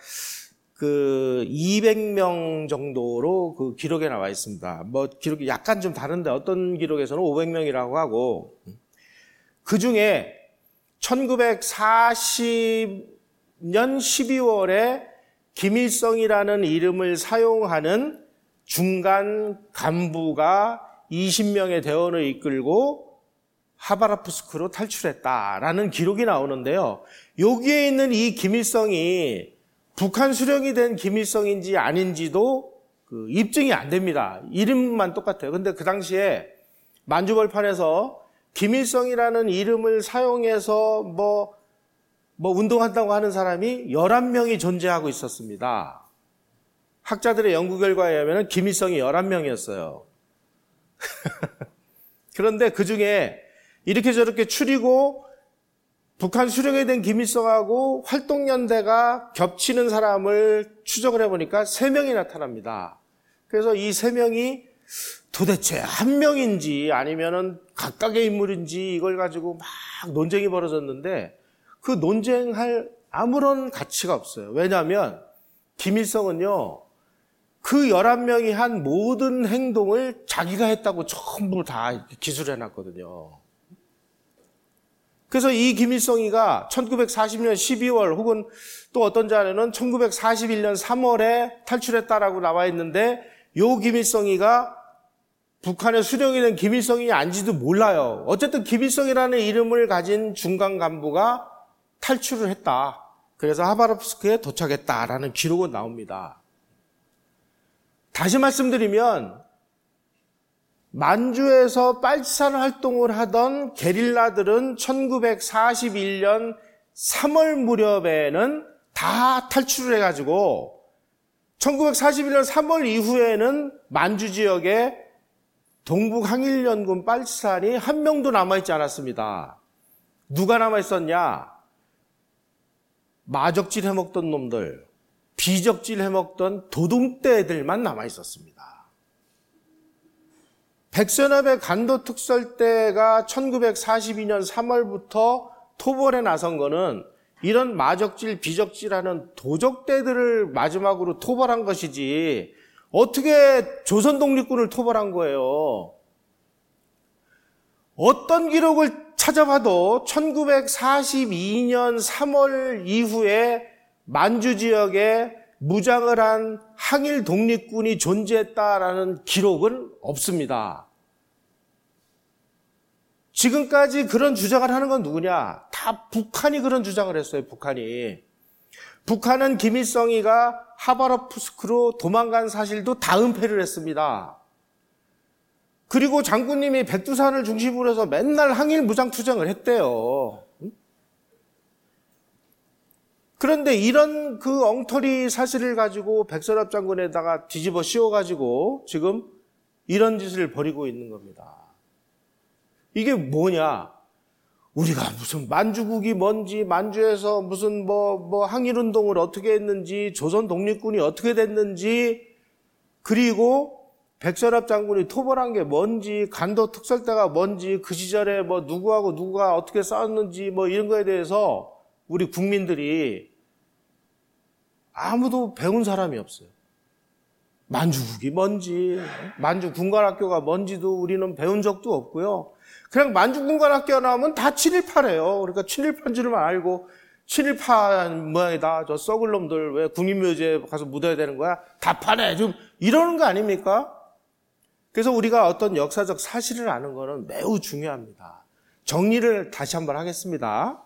200명 정도로 그 기록에 나와 있습니다. 기록이 약간 좀 다른데 어떤 기록에서는 500명이라고 하고, 그 중에 1940년 12월에 김일성이라는 이름을 사용하는 중간 간부가 20명의 대원을 이끌고 하바롭스크로 탈출했다라는 기록이 나오는데요. 여기에 있는 이 김일성이 북한 수령이 된 김일성인지 아닌지도 입증이 안 됩니다. 이름만 똑같아요. 근데 그 당시에 만주벌판에서 김일성이라는 이름을 사용해서 운동한다고 하는 사람이 11명이 존재하고 있었습니다. 학자들의 연구 결과에 의하면 김일성이 11명이었어요. 그런데 그 중에 이렇게 저렇게 추리고 북한 수령이 된 김일성하고 활동연대가 겹치는 사람을 추적을 해보니까 3명이 나타납니다. 그래서 이 3명이 도대체 한 명인지 아니면은 각각의 인물인지 이걸 가지고 막 논쟁이 벌어졌는데 그 논쟁할 아무런 가치가 없어요. 왜냐하면 김일성은요, 그 11명이 한 모든 행동을 자기가 했다고 전부 다 기술해놨거든요. 그래서 이 김일성이가 1940년 12월 혹은 또 어떤 자료는 1941년 3월에 탈출했다라고 나와 있는데, 요 김일성이가 북한의 수령이 된 김일성이 아닌지도 몰라요. 어쨌든 김일성이라는 이름을 가진 중간 간부가 탈출을 했다. 그래서 하바롭스크에 도착했다라는 기록은 나옵니다. 다시 말씀드리면 만주에서 빨치산 활동을 하던 게릴라들은 1941년 3월 무렵에는 다 탈출을 해가지고 1941년 3월 이후에는 만주 지역에 동북항일연군 빨치산이 한 명도 남아있지 않았습니다. 누가 남아있었냐? 마적질 해먹던 놈들, 비적질 해먹던 도둑떼들만 남아있었습니다. 백선엽의 간도특설대가 1942년 3월부터 토벌에 나선 거는 이런 마적질, 비적질하는 도적떼들을 마지막으로 토벌한 것이지 어떻게 조선 독립군을 토벌한 거예요? 어떤 기록을 찾아봐도 1942년 3월 이후에 만주 지역에 무장을 한 항일 독립군이 존재했다라는 기록은 없습니다. 지금까지 그런 주장을 하는 건 누구냐? 다 북한이 그런 주장을 했어요, 북한이. 북한은 김일성이가 하바롭스크로 도망간 사실도 다 은폐를 했습니다. 그리고 장군님이 백두산을 중심으로 해서 맨날 항일 무장투쟁을 했대요. 그런데 이런 그 엉터리 사실을 가지고 백선엽 장군에다가 뒤집어 씌워가지고 지금 이런 짓을 벌이고 있는 겁니다. 이게 뭐냐? 우리가 무슨 만주국이 뭔지, 만주에서 무슨 항일운동을 어떻게 했는지, 조선 독립군이 어떻게 됐는지, 그리고 백선엽 장군이 토벌한 게 뭔지, 간도 특설대가 뭔지, 그 시절에 누구하고 누가 어떻게 싸웠는지 이런 거에 대해서 우리 국민들이 아무도 배운 사람이 없어요. 만주국이 뭔지, 만주 군관학교가 뭔지도 우리는 배운 적도 없고요. 그냥 만주 군관학교 나오면 다 친일파래요. 그러니까 친일파인 줄만 알고 친일파 모양이다. 저 썩을 놈들 왜 국립묘지에 가서 묻어야 되는 거야? 다 파네. 좀 이러는 거 아닙니까? 그래서 우리가 어떤 역사적 사실을 아는 거는 매우 중요합니다. 정리를 다시 한번 하겠습니다.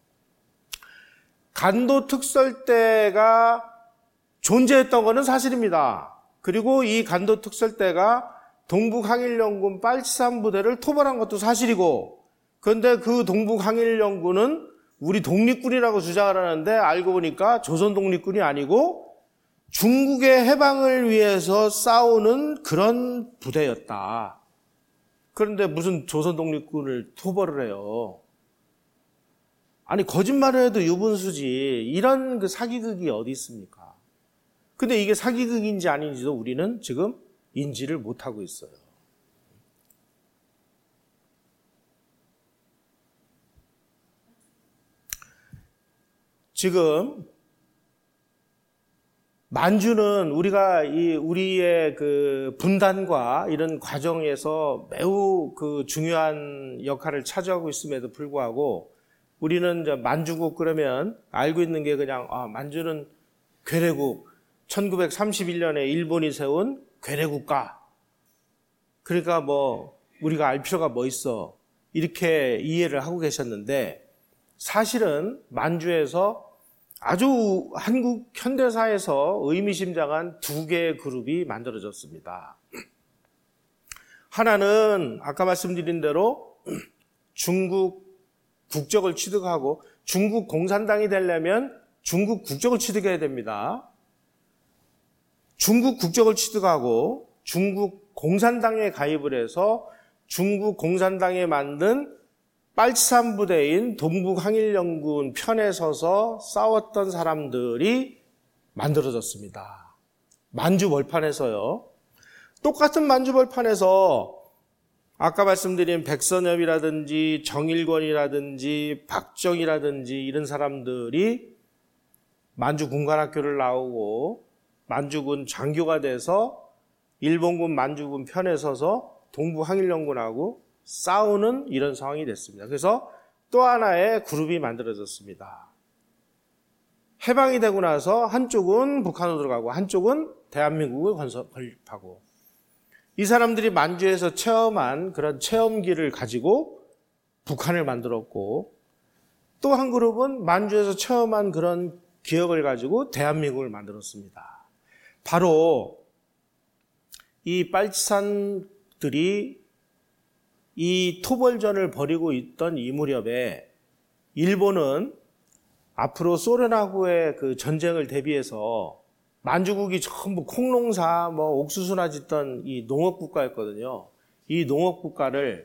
간도특설대가 존재했던 것은 사실입니다. 그리고 이 간도특설대가 동북항일연군 빨치산 부대를 토벌한 것도 사실이고, 그런데 그 동북항일연군은 우리 독립군이라고 주장을 하는데 알고 보니까 조선 독립군이 아니고 중국의 해방을 위해서 싸우는 그런 부대였다. 그런데 무슨 조선 독립군을 토벌을 해요. 아니, 거짓말을 해도 유분수지. 이런 그 사기극이 어디 있습니까? 근데 이게 사기극인지 아닌지도 우리는 지금 인지를 못하고 있어요. 지금 만주는 우리의 그 분단과 이런 과정에서 매우 그 중요한 역할을 차지하고 있음에도 불구하고 우리는 이제 만주국 그러면 알고 있는 게 그냥 만주는 괴뢰국, 1931년에 일본이 세운 괴뢰국가. 그러니까 우리가 알 필요가 뭐 있어. 이렇게 이해를 하고 계셨는데 사실은 만주에서 아주 한국 현대사에서 의미심장한 두 개의 그룹이 만들어졌습니다. 하나는 아까 말씀드린 대로 중국 국적을 취득하고 중국 공산당이 되려면 중국 국적을 취득해야 됩니다. 중국 국적을 취득하고 중국 공산당에 가입을 해서 중국 공산당에 만든 빨치산 부대인 동북항일연군 편에 서서 싸웠던 사람들이 만들어졌습니다. 만주 벌판에서요. 똑같은 만주 벌판에서 아까 말씀드린 백선엽이라든지 정일권이라든지 박정희라든지 이런 사람들이 만주 군관학교를 나오고 만주군 장교가 돼서 일본군 만주군 편에 서서 동부 항일연군하고 싸우는 이런 상황이 됐습니다. 그래서 또 하나의 그룹이 만들어졌습니다. 해방이 되고 나서 한쪽은 북한으로 들어가고 한쪽은 대한민국을 건립하고, 이 사람들이 만주에서 체험한 그런 체험기를 가지고 북한을 만들었고, 또 한 그룹은 만주에서 체험한 그런 기억을 가지고 대한민국을 만들었습니다. 바로 이 빨치산들이 이 토벌전을 벌이고 있던 이 무렵에 일본은 앞으로 소련하고의 그 전쟁을 대비해서 만주국이 전부 콩농사, 옥수수나 짓던 이 농업국가였거든요. 이 농업국가를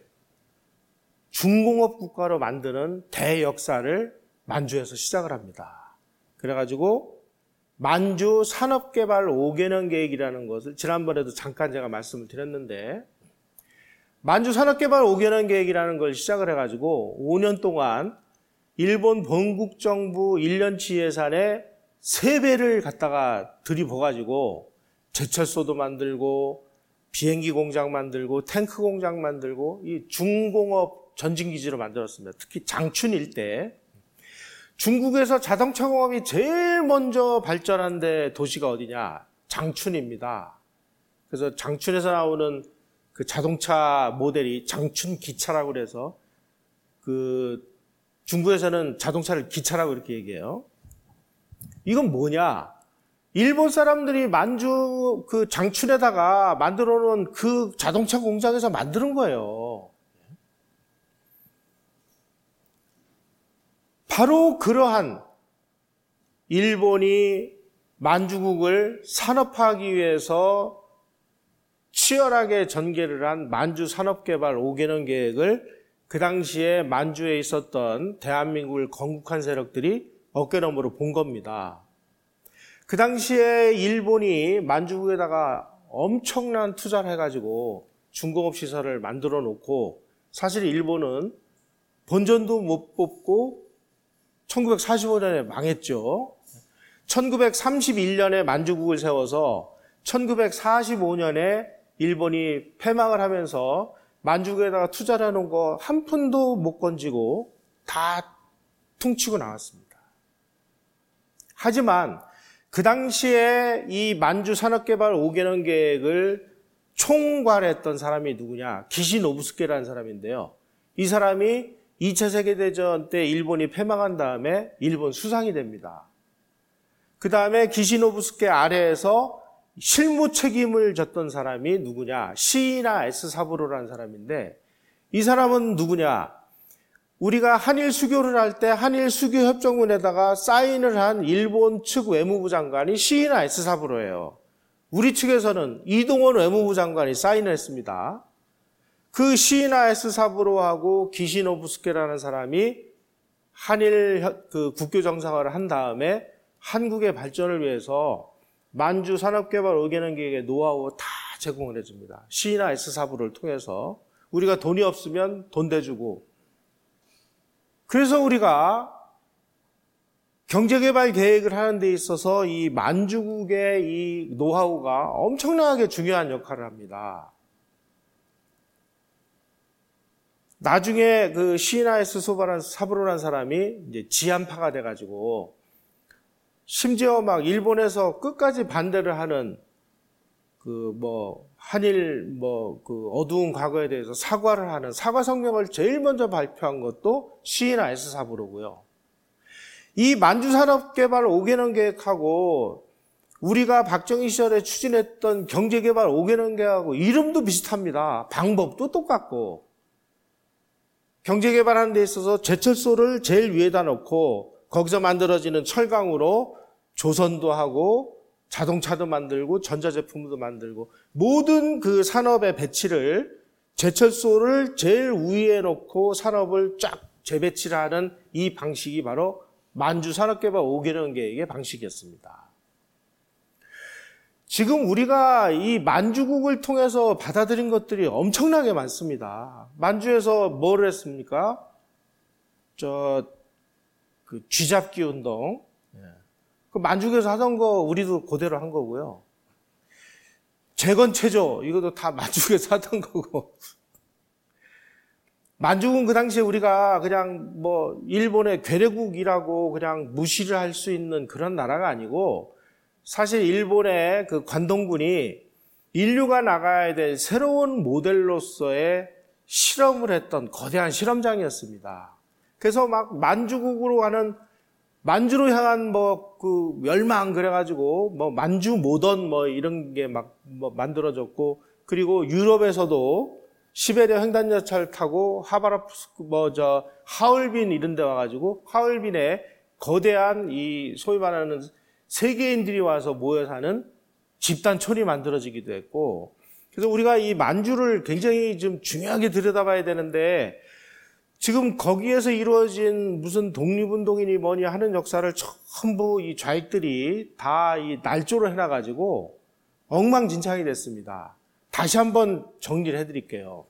중공업국가로 만드는 대역사를 만주에서 시작을 합니다. 그래가지고 만주 산업개발 5개년 계획이라는 것을 지난번에도 잠깐 제가 말씀을 드렸는데, 만주 산업개발 5개년 계획이라는 걸 시작을 해가지고 5년 동안 일본 본국정부 1년치 예산의 3배를 갖다가 들이부어가지고 제철소도 만들고 비행기 공장 만들고 탱크 공장 만들고 이 중공업 전진기지로 만들었습니다. 특히 장춘 일대. 중국에서 자동차 공업이 제일 먼저 발전한 데 도시가 어디냐? 장춘입니다. 그래서 장춘에서 나오는 그 자동차 모델이 장춘 기차라고 그래서 그 중국에서는 자동차를 기차라고 이렇게 얘기해요. 이건 뭐냐? 일본 사람들이 만주 그 장춘에다가 만들어 놓은 그 자동차 공장에서 만드는 거예요. 바로 그러한 일본이 만주국을 산업화하기 위해서 치열하게 전개를 한 만주 산업개발 5개년 계획을 그 당시에 만주에 있었던 대한민국을 건국한 세력들이 어깨너머로 본 겁니다. 그 당시에 일본이 만주국에다가 엄청난 투자를 해가지고 중공업 시설을 만들어 놓고, 사실 일본은 본전도 못 뽑고 1945년에 망했죠. 1931년에 만주국을 세워서 1945년에 일본이 패망을 하면서 만주국에다가 투자를 해놓은 거 한 푼도 못 건지고 다 퉁치고 나왔습니다. 하지만 그 당시에 이 만주 산업개발 5개년 계획을 총괄했던 사람이 누구냐? 기시 노부스케라는 사람인데요. 이 사람이 2차 세계대전 때 일본이 패망한 다음에 일본 수상이 됩니다. 그 다음에 기시 노부스케 아래에서 실무 책임을 졌던 사람이 누구냐? 시이나 에스 사부로라는 사람인데, 이 사람은 누구냐? 우리가 한일 수교를 할 때 한일 수교 협정문에다가 사인을 한 일본 측 외무부 장관이 시이나 에스 사부로예요. 우리 측에서는 이동원 외무부 장관이 사인을 했습니다. 그 시이나 에스 사부로하고 기시노부스케라는 사람이 한일 그 국교 정상화를 한 다음에 한국의 발전을 위해서 만주 산업개발 5개년 계획의 노하우 다 제공을 해줍니다. 시이나 에스 사부를 통해서 우리가 돈이 없으면 돈 대주고, 그래서 우리가 경제개발 계획을 하는 데 있어서 이 만주국의 이 노하우가 엄청나게 중요한 역할을 합니다. 나중에 그 시이나 에스 사부로라는 사람이 이제 지한파가 돼가지고, 심지어 막 일본에서 끝까지 반대를 하는 한일 그 어두운 과거에 대해서 사과를 하는 사과 성명을 제일 먼저 발표한 것도 시이나 에스 사부로고요. 이 만주 산업개발 5개년 계획하고 우리가 박정희 시절에 추진했던 경제개발 5개년 계획하고 이름도 비슷합니다. 방법도 똑같고, 경제개발하는 데 있어서 제철소를 제일 위에다 놓고 거기서 만들어지는 철강으로 조선도 하고 자동차도 만들고 전자제품도 만들고 모든 그 산업의 배치를, 제철소를 제일 위에 놓고 산업을 쫙 재배치를 하는 이 방식이 바로 만주 산업개발 5개년 계획의 방식이었습니다. 지금 우리가 이 만주국을 통해서 받아들인 것들이 엄청나게 많습니다. 만주에서 뭘 했습니까? 쥐잡기 운동. 그 만주국에서 하던 거 우리도 그대로 한 거고요. 재건체조 이것도 다 만주국에서 하던 거고. 만주국은 그 당시에 우리가 그냥 뭐 일본의 괴뢰국이라고 그냥 무시를 할 수 있는 그런 나라가 아니고 사실 일본의 그 관동군이 인류가 나가야 될 새로운 모델로서의 실험을 했던 거대한 실험장이었습니다. 그래서 막 만주국으로 가는 만주로 향한 뭐 그 멸망 그래가지고 뭐 만주 모던 뭐 이런 게 막 뭐 만들어졌고 그리고 유럽에서도 시베리아 횡단열차를 타고 하바롭스크 하얼빈 이런 데 와가지고 하얼빈에 거대한 이 소위 말하는 세계인들이 와서 모여 사는 집단촌이 만들어지기도 했고 그래서 우리가 이 만주를 굉장히 좀 중요하게 들여다봐야 되는데 지금 거기에서 이루어진 무슨 독립운동이니 뭐니 하는 역사를 전부 이 좌익들이 다 이 날조를 해놔가지고 엉망진창이 됐습니다. 다시 한번 정리를 해드릴게요.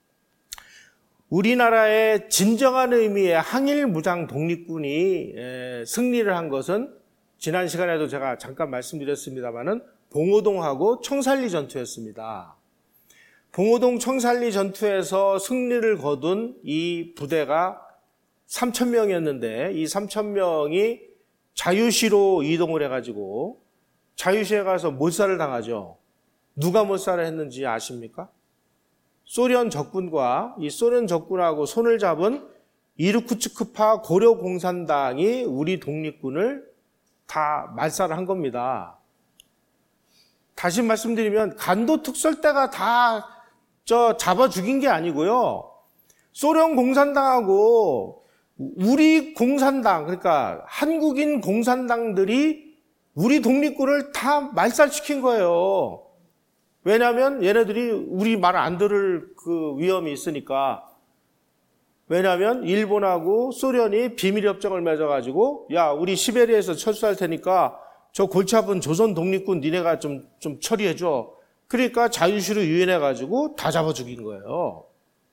우리나라의 진정한 의미의 항일 무장 독립군이 승리를 한 것은 지난 시간에도 제가 잠깐 말씀드렸습니다마는 봉오동하고 청산리 전투였습니다. 봉오동 청산리 전투에서 승리를 거둔 이 부대가 3,000명이었는데 이 3,000명이 자유시로 이동을 해가지고 자유시에 가서 몰살을 당하죠. 누가 몰살을 했는지 아십니까? 소련 적군과 이 소련 적군하고 손을 잡은 이르쿠츠크파 고려공산당이 우리 독립군을 다 말살을 한 겁니다. 다시 말씀드리면 간도 특설대가 다 잡아 죽인 게 아니고요. 소련 공산당하고 우리 공산당, 그러니까 한국인 공산당들이 우리 독립군을 다 말살시킨 거예요. 왜냐하면 얘네들이 우리 말 안 들을 그 위험이 있으니까. 왜냐하면 일본하고 소련이 비밀협정을 맺어가지고 야 우리 시베리아에서 철수할 테니까 저 골치 아픈 조선 독립군 니네가 좀 처리해줘. 그러니까 자유시로 유인해가지고 다 잡아 죽인 거예요.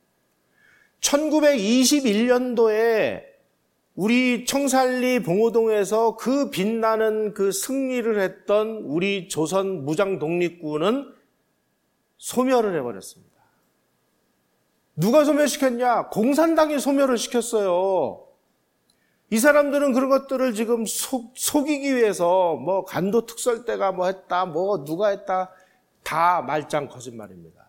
1921년도에 우리 청산리 봉오동에서 그 빛나는 그 승리를 했던 우리 조선 무장 독립군은 소멸을 해버렸습니다. 누가 소멸시켰냐? 공산당이 소멸을 시켰어요. 이 사람들은 그런 것들을 지금 속이기 위해서 뭐 간도 특설대가 뭐 했다, 뭐 누가 했다, 다 말짱 거짓말입니다.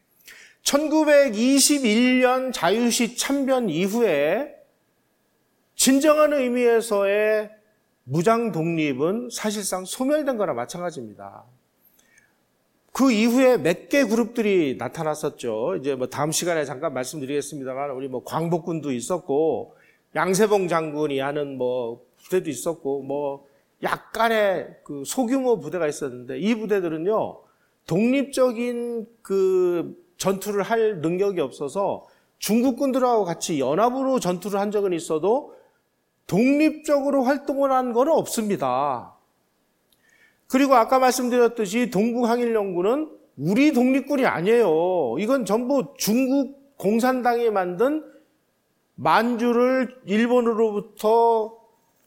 1921년 자유시 참변 이후에 진정한 의미에서의 무장 독립은 사실상 소멸된 거나 마찬가지입니다. 그 이후에 몇 개 그룹들이 나타났었죠. 이제 뭐 다음 시간에 잠깐 말씀드리겠습니다만 우리 뭐 광복군도 있었고 양세봉 장군이 하는 뭐 부대도 있었고 뭐 약간의 그 소규모 부대가 있었는데 이 부대들은요 독립적인 그 전투를 할 능력이 없어서 중국군들하고 같이 연합으로 전투를 한 적은 있어도 독립적으로 활동을 한 건 없습니다. 그리고 아까 말씀드렸듯이 동북항일연군은 우리 독립군이 아니에요. 이건 전부 중국 공산당이 만든 만주를 일본으로부터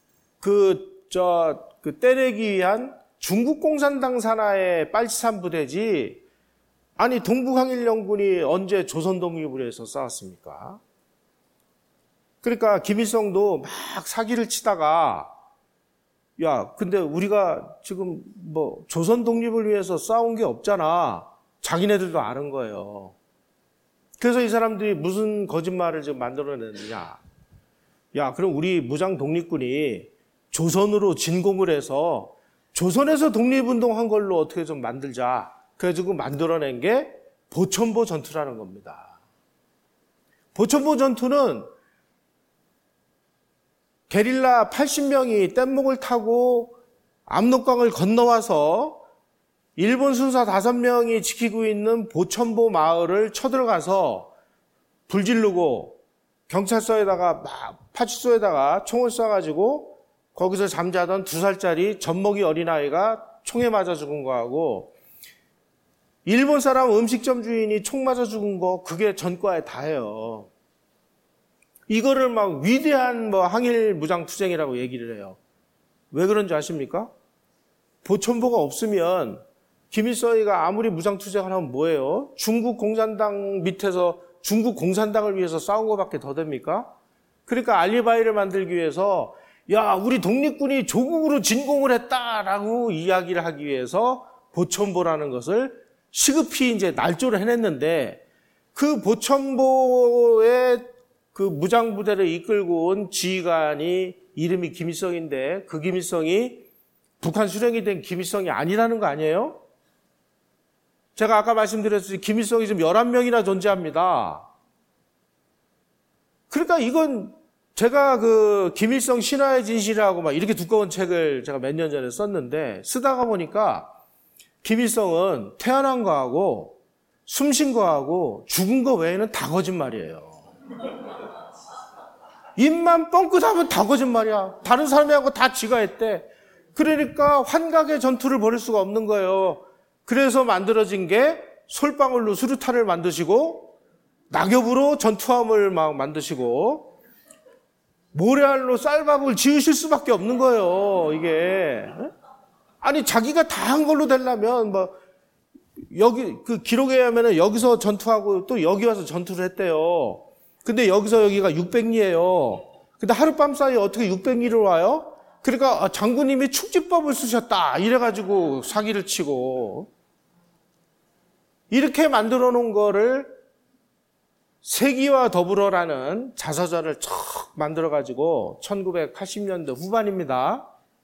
떼내기 위한 중국 공산당 산하의 빨치산 부대지. 아니 동북항일연군이 언제 조선 독립을 위해서 싸웠습니까? 그러니까 김일성도 막 사기를 치다가 야, 근데 우리가 지금 뭐 조선 독립을 위해서 싸운 게 없잖아. 자기네들도 아는 거예요. 그래서 이 사람들이 무슨 거짓말을 지금 만들어냈느냐. 야, 그럼 우리 무장 독립군이 조선으로 진공을 해서 조선에서 독립운동한 걸로 어떻게 좀 만들자. 그래가지고 만들어낸 게 보천보 전투라는 겁니다. 보천보 전투는 게릴라 80명이 뗏목을 타고 압록강을 건너와서 일본 순사 5명이 지키고 있는 보천보 마을을 쳐들어가서 불 지르고 경찰서에다가 파출소에다가 총을 쏴가지고 거기서 잠자던 2살짜리 젖먹이 어린아이가 총에 맞아 죽은 거하고 일본 사람 음식점 주인이 총 맞아 죽은 거 그게 전과에 다예요. 이거를 막 위대한 뭐 항일 무장 투쟁이라고 얘기를 해요. 왜 그런지 아십니까? 보천보가 없으면 김일성이가 아무리 무장투쟁을 하면 뭐예요? 중국 공산당 밑에서 중국 공산당을 위해서 싸운 것밖에 더 됩니까? 그러니까 알리바이를 만들기 위해서 야, 우리 독립군이 조국으로 진공을 했다라고 이야기를 하기 위해서 보천보라는 것을 시급히 이제 날조를 해냈는데, 그 보천보의 그 무장부대를 이끌고 온 지휘관이 이름이 김일성인데, 그 김일성이 북한 수령이 된 김일성이 아니라는 거 아니에요? 제가 아까 말씀드렸듯이 김일성이 지금 11명이나 존재합니다. 그러니까 이건 제가 그 김일성 신화의 진실이라고 막 이렇게 두꺼운 책을 제가 몇 년 전에 썼는데, 쓰다가 보니까 김일성은 태어난 거하고 숨쉰 거하고 죽은 거 외에는 다 거짓말이에요. 입만 뻥끗하면 다 거짓말이야. 다른 사람하고 다 지가 했대. 그러니까 환각의 전투를 벌일 수가 없는 거예요. 그래서 만들어진 게 솔방울로 수류탄을 만드시고 낙엽으로 전투함을 막 만드시고 모래알로 쌀밥을 지으실 수밖에 없는 거예요. 이게 아니 자기가 다 한 걸로 되려면 뭐 여기 그 기록에 의하면은 여기서 전투하고 또 여기 와서 전투를 했대요. 근데 여기서 여기가 600리예요. 근데 하룻밤 사이에 어떻게 600리를 와요? 그러니까 장군님이 축지법을 쓰셨다 이래가지고 사기를 치고 이렇게 만들어 놓은 거를 세기와 더불어라는 자서전을 척 만들어가지고 1980년대 후반입니다.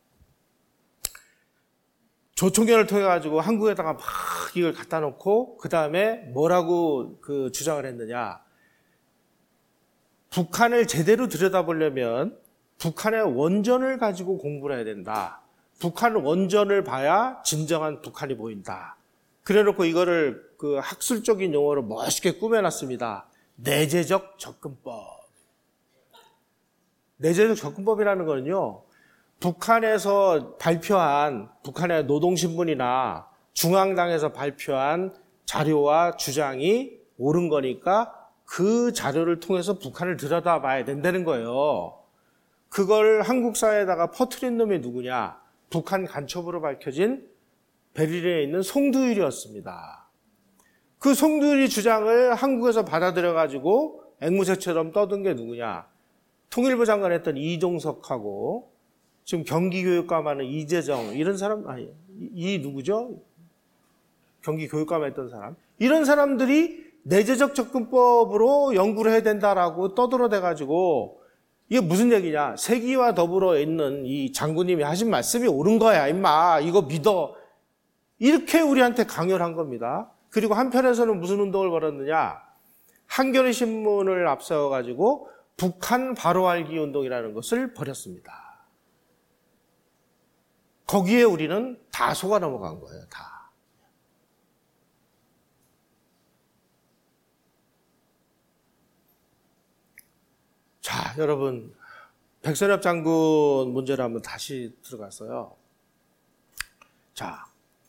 조총련을 통해가지고 한국에다가 막 이걸 갖다 놓고 그 다음에 뭐라고 그 주장을 했느냐. 북한을 제대로 들여다보려면 북한의 원전을 가지고 공부를 해야 된다. 북한 원전을 봐야 진정한 북한이 보인다. 그래놓고 이거를 그 학술적인 용어로 멋있게 꾸며놨습니다. 내재적 접근법. 내재적 접근법이라는 거는요, 북한에서 발표한 북한의 노동신문이나 중앙당에서 발표한 자료와 주장이 옳은 거니까 그 자료를 통해서 북한을 들여다봐야 된다는 거예요. 그걸 한국 사회에다가 퍼뜨린 놈이 누구냐? 북한 간첩으로 밝혀진 베를린에 있는 송두율이었습니다. 그 송두율이 주장을 한국에서 받아들여가지고 앵무새처럼 떠든 게 누구냐? 통일부 장관 했던 이종석하고 지금 경기교육감하는 이재정 이런 사람 아니 이 누구죠? 경기교육감 했던 사람 이런 사람들이 내재적 접근법으로 연구를 해야 된다라고 떠들어대가지고 이게 무슨 얘기냐? 세기와 더불어 있는 이 장군님이 하신 말씀이 옳은 거야, 임마. 이거 믿어. 이렇게 우리한테 강요를 한 겁니다. 그리고 한편에서는 무슨 운동을 벌였느냐? 한겨레 신문을 앞세워가지고 북한 바로 알기 운동이라는 것을 벌였습니다. 거기에 우리는 다 속아 넘어간 거예요, 다. 자, 여러분, 백선엽 장군 문제로 한번 다시 들어갔어요. 자,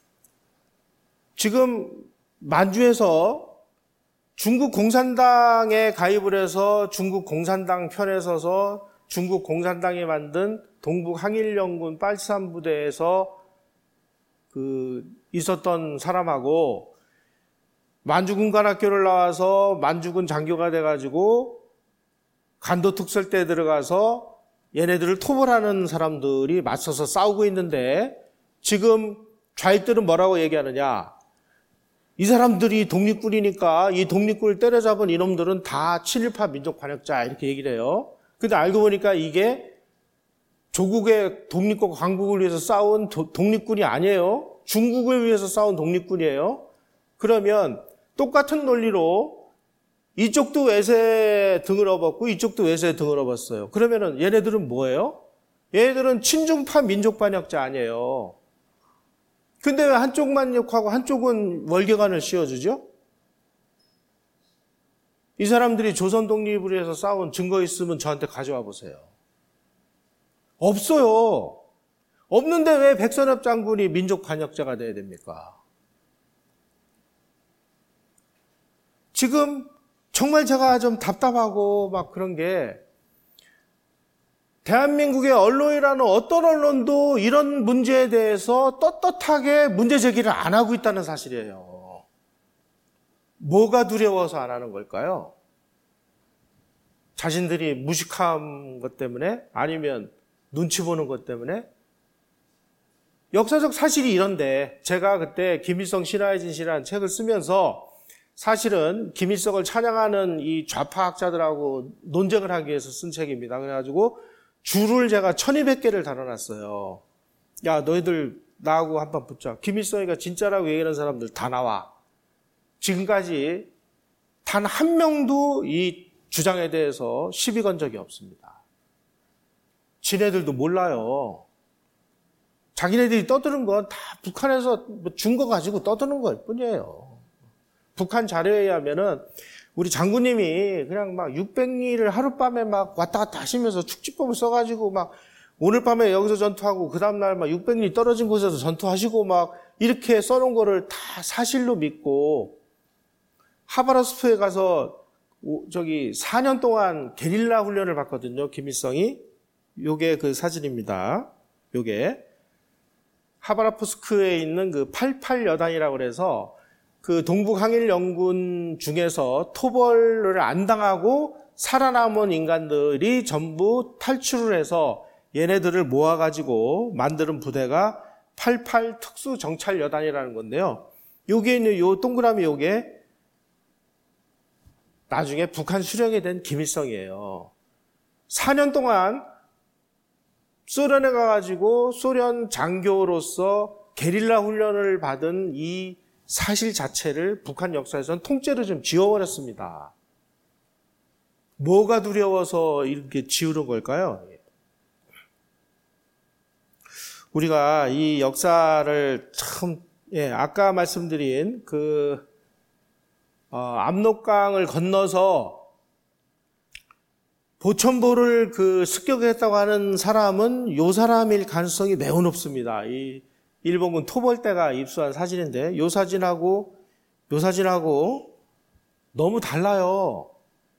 지금 만주에서 중국 공산당에 가입을 해서 중국 공산당 편에 서서 중국 공산당이 만든 동북 항일연군 빨치산 부대에서 있었던 사람하고 만주군관학교를 나와서 만주군 장교가 돼가지고 간도특설대에 들어가서 얘네들을 토벌하는 사람들이 맞서서 싸우고 있는데 지금 좌익들은 뭐라고 얘기하느냐. 이 사람들이 독립군이니까 이 독립군을 때려잡은 이놈들은 다 친일파 민족 반역자 이렇게 얘기를 해요. 근데 알고 보니까 이게 조국의 독립과 강국을 위해서 싸운 독립군이 아니에요. 중국을 위해서 싸운 독립군이에요. 그러면 똑같은 논리로 이쪽도 외세에 등을 업었고 이쪽도 외세에 등을 업었어요. 그러면은 얘네들은 뭐예요? 얘네들은 친중파 민족 반역자 아니에요. 근데 왜 한쪽만 욕하고 한쪽은 월계관을 씌워주죠? 이 사람들이 조선 독립을 위해서 싸운 증거 있으면 저한테 가져와 보세요. 없어요. 없는데 왜 백선엽 장군이 민족 반역자가 돼야 됩니까? 지금 정말 제가 좀 답답하고 막 그런 게 대한민국의 언론이라는 어떤 언론도 이런 문제에 대해서 떳떳하게 문제 제기를 안 하고 있다는 사실이에요. 뭐가 두려워서 안 하는 걸까요? 자신들이 무식한 것 때문에? 아니면 눈치 보는 것 때문에? 역사적 사실이 이런데, 제가 그때 김일성 신화의 진실이라는 책을 쓰면서 사실은 김일성을 찬양하는 이 좌파학자들하고 논쟁을 하기 위해서 쓴 책입니다. 그래가지고 줄을 제가 1200개를 달아놨어요. 야, 너희들 나하고 한판 붙자. 김일성이가 진짜라고 얘기하는 사람들 다 나와. 지금까지 단 한 명도 이 주장에 대해서 시비 건 적이 없습니다. 지네들도 몰라요. 자기네들이 떠드는 건 다 북한에서 준 거 가지고 떠드는 걸 뿐이에요. 북한 자료에 의하면은 우리 장군님이 그냥 막 600리를 하룻밤에 막 왔다 갔다 하시면서 축지법을 써가지고 막 오늘 밤에 여기서 전투하고 그 다음날 막 600리 떨어진 곳에서 전투하시고 막 이렇게 써놓은 거를 다 사실로 믿고 하바rov스크에 가서 4년 동안 게릴라 훈련을 받거든요. 김일성이. 요게 그 사진입니다. 요게 하바rov스크에 있는 그 88여단이라고 그래서 그 동북 항일 연군 중에서 토벌을 안 당하고 살아남은 인간들이 전부 탈출을 해서 얘네들을 모아가지고 만드는 부대가 88 특수 정찰 여단이라는 건데요. 요게 있는 요 동그라미 요게 나중에 북한 수령이 된 김일성이에요. 4년 동안 소련에 가가지고 소련 장교로서 게릴라 훈련을 받은 이 사실 자체를 북한 역사에서는 통째로 좀 지워버렸습니다. 뭐가 두려워서 이렇게 지우는 걸까요? 우리가 이 역사를 참, 아까 말씀드린 압록강을 건너서 보천보를 습격했다고 하는 사람은 요 사람일 가능성이 매우 높습니다. 이 일본군 토벌대가 입수한 사진인데 요 사진하고 너무 달라요.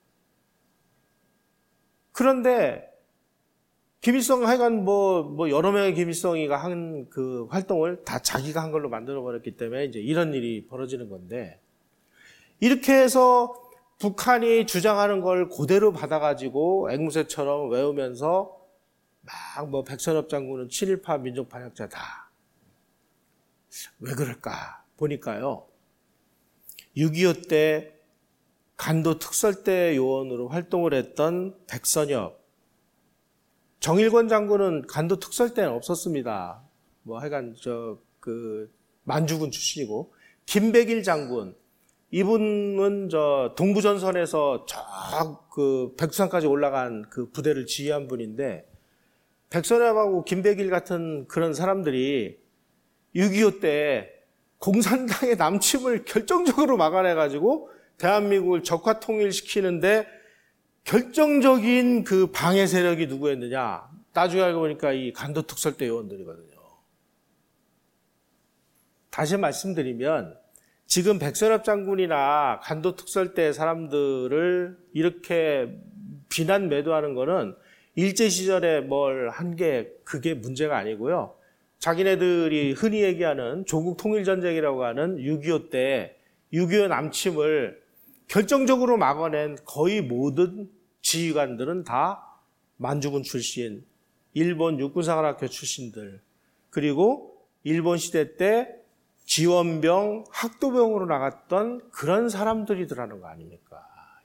그런데 김일성 하여간 여러 명의 김일성이가 한 그 활동을 다 자기가 한 걸로 만들어 버렸기 때문에 이제 이런 일이 벌어지는 건데, 이렇게 해서 북한이 주장하는 걸 그대로 받아가지고 앵무새처럼 외우면서 막 백선엽 장군은 친일파 민족 반역자다. 왜 그럴까 보니까요. 6.25 때 간도 특설대 요원으로 활동을 했던 백선엽, 정일권 장군은 간도 특설대는 없었습니다. 하여간 만주군 출신이고, 김백일 장군, 이분은 동부전선에서 백두산까지 올라간 그 부대를 지휘한 분인데, 백선엽하고 김백일 같은 그런 사람들이 6.25 때 공산당의 남침을 결정적으로 막아내가지고 대한민국을 적화 통일시키는데 결정적인 그 방해 세력이 누구였느냐? 나중에 알고 보니까 이 간도 특설대 요원들이거든요. 다시 말씀드리면 지금 백선엽 장군이나 간도 특설대 사람들을 이렇게 비난 매도하는 거는 일제 시절에 뭘 한 게 그게 문제가 아니고요. 자기네들이 흔히 얘기하는 조국 통일전쟁이라고 하는 6.25 때 6.25 남침을 결정적으로 막아낸 거의 모든 지휘관들은 다 만주군 출신, 일본 육군사관학교 출신들, 그리고 일본 시대 때 지원병, 학도병으로 나갔던 그런 사람들이더라는 거 아닙니까?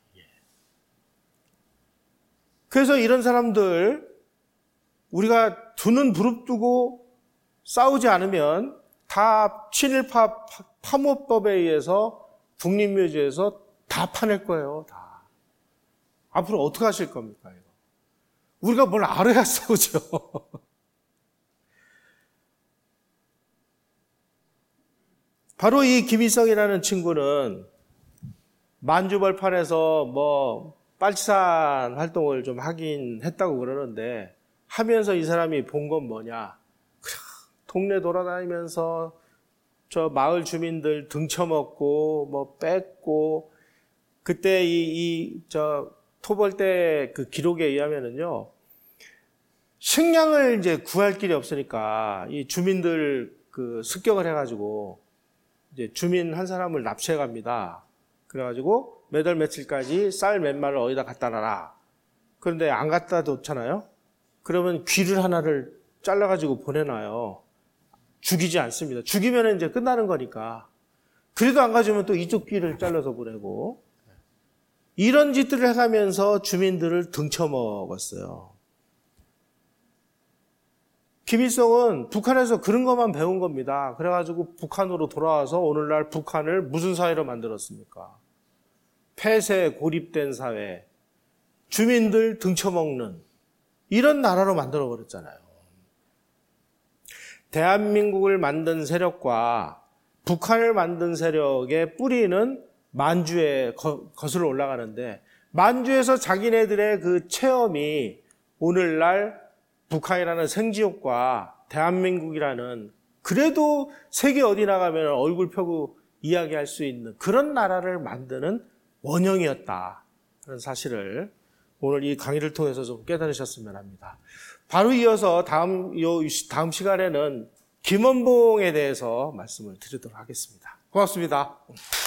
그래서 이런 사람들 우리가 두 눈 부릅뜨고 싸우지 않으면 다 친일파 파모법에 의해서 국립묘지에서 다 파낼 거예요. 다. 앞으로 어떻게 하실 겁니까? 이거? 우리가 뭘 알아야 싸우죠. 바로 이 김일성이라는 친구는 만주벌판에서 빨치산 활동을 좀 하긴 했다고 그러는데, 하면서 이 사람이 본 건 뭐냐? 동네 돌아다니면서 저 마을 주민들 등쳐먹고 뺏고, 그때 저 토벌대 그 기록에 의하면은요, 식량을 이제 구할 길이 없으니까 이 주민들 습격을 해가지고 이제 주민 한 사람을 납치해 갑니다. 그래가지고 몇 월 며칠까지 쌀 몇 마를 어디다 갖다 놔라. 그런데 안 갖다 뒀잖아요. 그러면 귀를 하나를 잘라가지고 보내놔요. 죽이지 않습니다. 죽이면 이제 끝나는 거니까. 그래도 안 가져오면 또 이쪽 귀를 잘라서 보내고. 이런 짓들을 해가면서 주민들을 등쳐먹었어요. 김일성은 북한에서 그런 것만 배운 겁니다. 그래가지고 북한으로 돌아와서 오늘날 북한을 무슨 사회로 만들었습니까? 폐쇄, 고립된 사회, 주민들 등쳐먹는 이런 나라로 만들어버렸잖아요. 대한민국을 만든 세력과 북한을 만든 세력의 뿌리는 만주에 거슬러 올라가는데 만주에서 자기네들의 그 체험이 오늘날 북한이라는 생지옥과 대한민국이라는 그래도 세계 어디 나가면 얼굴 펴고 이야기할 수 있는 그런 나라를 만드는 원형이었다. 그런 사실을 오늘 이 강의를 통해서 좀 깨달으셨으면 합니다. 바로 이어서 다음 시간에는 김원봉에 대해서 말씀을 드리도록 하겠습니다. 고맙습니다.